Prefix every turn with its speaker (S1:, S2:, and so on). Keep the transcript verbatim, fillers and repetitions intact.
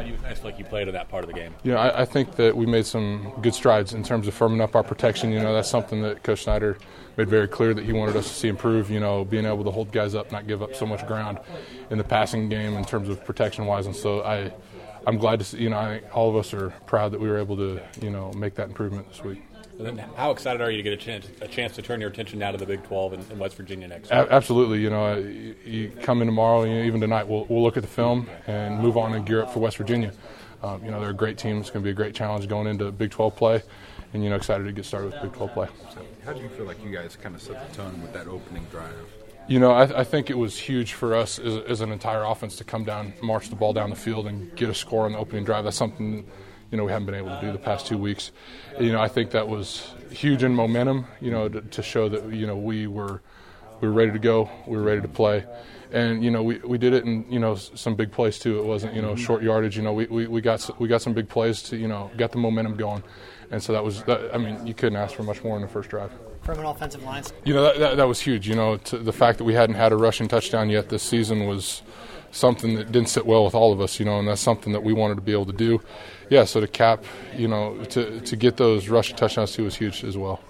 S1: do you feel like you played in that part of the game?
S2: You know, I, I think that we made some good strides in terms of firming up our protection. You know, that's something that Coach Snyder made very clear that he wanted us to see improve. You know, being able to hold guys up, not give up so much ground in the passing game in terms of protection-wise. And so I, I'm glad to see, you know, I think all of us are proud that we were able to, you know, make that improvement this week.
S1: And then how excited are you to get a chance, a chance to turn your attention now to the Big twelve in, in West Virginia next week?
S2: A- absolutely. You know, you, you come in tomorrow, you know, even tonight, we'll, we'll look at the film and move on and gear up for West Virginia. Um, you know, they're a great team. It's going to be a great challenge going into Big twelve play, and, you know, excited to get started with Big twelve play.
S3: So how do you feel like you guys kind of set the tone with that opening drive?
S2: You know, I, I think it was huge for us as, as an entire offense to come down, march the ball down the field, and get a score on the opening drive. That's something, you know, we haven't been able to do the past two weeks. You know, I think that was huge in momentum, you know, to, to show that, you know, we were we were ready to go, we were ready to play. And, you know, we, we did it in, you know, some big plays too. It wasn't, you know, short yardage. You know, we, we, we got we got some big plays to, you know, got the momentum going. And so that was, that, I mean, you couldn't ask for much more in the first drive.
S4: From an offensive line?
S2: You know, that, that, that was huge. You know, to the fact that we hadn't had a rushing touchdown yet this season was something that didn't sit well with all of us, you know, and that's something that we wanted to be able to do. Yeah, so to cap, you know, to, to get those rushing touchdowns too was huge as well.